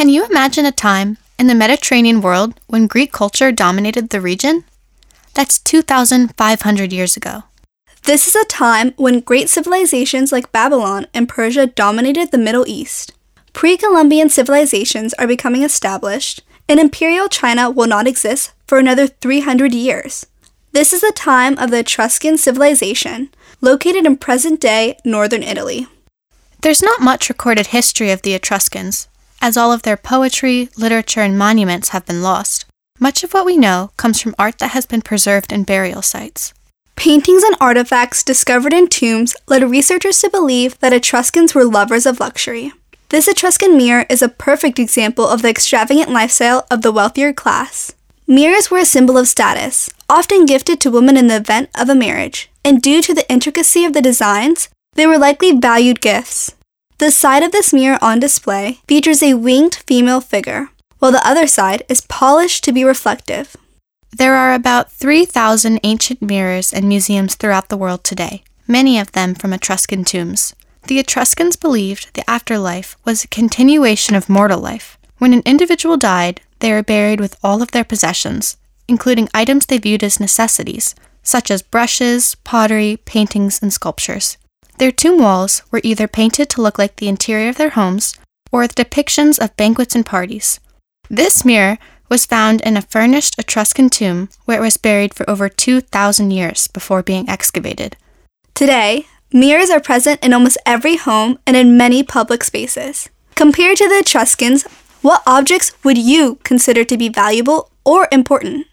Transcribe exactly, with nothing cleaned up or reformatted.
Can you imagine a time in the Mediterranean world when Greek culture dominated the region? That's two thousand five hundred years ago. This is a time when great civilizations like Babylon and Persia dominated the Middle East. Pre-Columbian civilizations are becoming established, and Imperial China will not exist for another three hundred years. This is the time of the Etruscan civilization, located in present-day northern Italy. There's not much recorded history of the Etruscans, as all of their poetry, literature, and monuments have been lost. Much of what we know comes from art that has been preserved in burial sites. Paintings and artifacts discovered in tombs led researchers to believe that Etruscans were lovers of luxury. This Etruscan mirror is a perfect example of the extravagant lifestyle of the wealthier class. Mirrors were a symbol of status, often gifted to women in the event of a marriage, and due to the intricacy of the designs, they were likely valued gifts. The side of this mirror on display features a winged female figure, while the other side is polished to be reflective. There are about three thousand ancient mirrors in museums throughout the world today, many of them from Etruscan tombs. The Etruscans believed the afterlife was a continuation of mortal life. When an individual died, they were buried with all of their possessions, including items they viewed as necessities, such as brushes, pottery, paintings, and sculptures. Their tomb walls were either painted to look like the interior of their homes or with depictions of banquets and parties. This mirror was found in a furnished Etruscan tomb where it was buried for over two thousand years before being excavated. Today, mirrors are present in almost every home and in many public spaces. Compared to the Etruscans, what objects would you consider to be valuable or important?